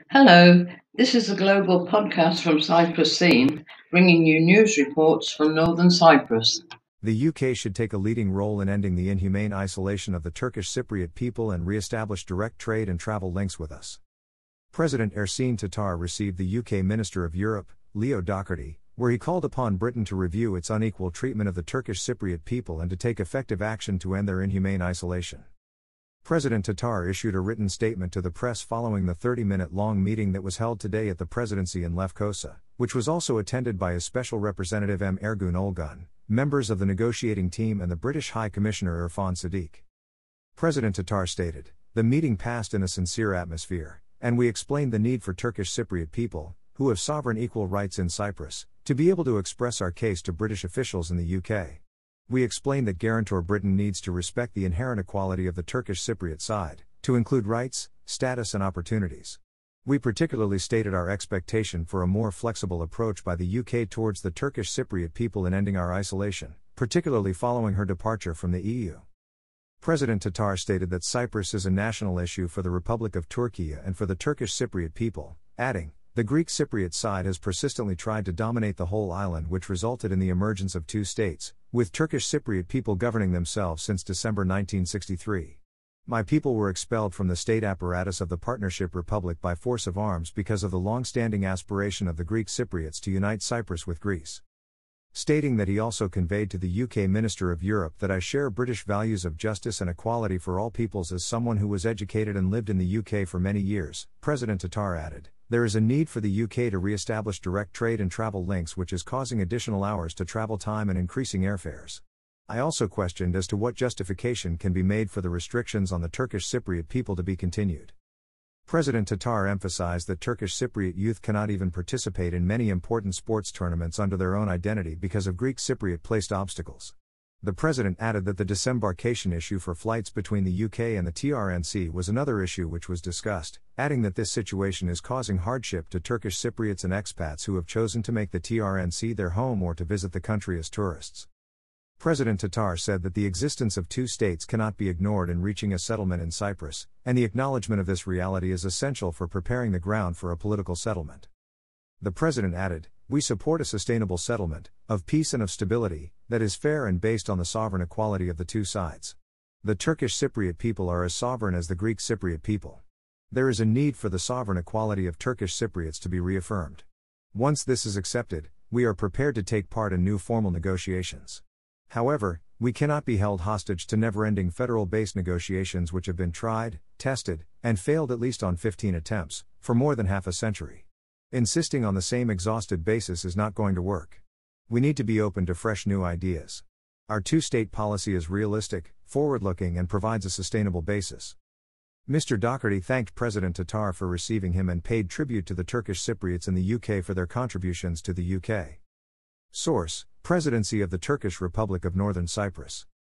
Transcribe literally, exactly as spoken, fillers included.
Hello, this is a global podcast from Cyprus Scene, bringing you news reports from northern Cyprus. The U K should take a leading role in ending the inhumane isolation of the Turkish Cypriot people and re-establish direct trade and travel links with us. President Ersin Tatar received the U K Minister of Europe, Leo Doherty, where he called upon Britain to review its unequal treatment of the Turkish Cypriot people and to take effective action to end their inhumane isolation. President Tatar issued a written statement to the press following the thirty-minute-long meeting that was held today at the presidency in Lefkosa, which was also attended by his special representative M. Ergun Olgun, members of the negotiating team and the British High Commissioner Irfan Siddique. President Tatar stated, "The meeting passed in a sincere atmosphere, and we explained the need for Turkish Cypriot people, who have sovereign equal rights in Cyprus, to be able to express our case to British officials in the U K. We explained that guarantor Britain needs to respect the inherent equality of the Turkish Cypriot side, to include rights, status and opportunities. We particularly stated our expectation for a more flexible approach by the U K towards the Turkish Cypriot people in ending our isolation, particularly following her departure from the E U. President Tatar stated that Cyprus is a national issue for the Republic of Turkey and for the Turkish Cypriot people, adding, "The Greek Cypriot side has persistently tried to dominate the whole island, which resulted in the emergence of two states, with Turkish Cypriot people governing themselves since December nineteen sixty-three. My people were expelled from the state apparatus of the Partnership Republic by force of arms because of the long-standing aspiration of the Greek Cypriots to unite Cyprus with Greece." Stating that he also conveyed to the U K Minister of Europe that I share British values of justice and equality for all peoples as someone who was educated and lived in the U K for many years, President Tatar added, "There is a need for the U K to re-establish direct trade and travel links, which is causing additional hours to travel time and increasing airfares." I also questioned as to what justification can be made for the restrictions on the Turkish Cypriot people to be continued. President Tatar emphasized that Turkish Cypriot youth cannot even participate in many important sports tournaments under their own identity because of Greek Cypriot placed obstacles. The president added that the disembarkation issue for flights between the U K and the T R N C was another issue which was discussed, adding that this situation is causing hardship to Turkish Cypriots and expats who have chosen to make the T R N C their home or to visit the country as tourists. President Tatar said that the existence of two states cannot be ignored in reaching a settlement in Cyprus, and the acknowledgement of this reality is essential for preparing the ground for a political settlement. The president added, "We support a sustainable settlement, of peace and of stability, that is fair and based on the sovereign equality of the two sides. The Turkish Cypriot people are as sovereign as the Greek Cypriot people. There is a need for the sovereign equality of Turkish Cypriots to be reaffirmed. Once this is accepted, we are prepared to take part in new formal negotiations. However, we cannot be held hostage to never-ending federal-based negotiations which have been tried, tested, and failed at least on fifteen attempts, for more than half a century. Insisting on the same exhausted basis is not going to work. We need to be open to fresh new ideas. Our two-state policy is realistic, forward-looking and provides a sustainable basis." Mister Doherty thanked President Tatar for receiving him and paid tribute to the Turkish Cypriots in the U K for their contributions to the U K. Source: Presidency of the Turkish Republic of Northern Cyprus.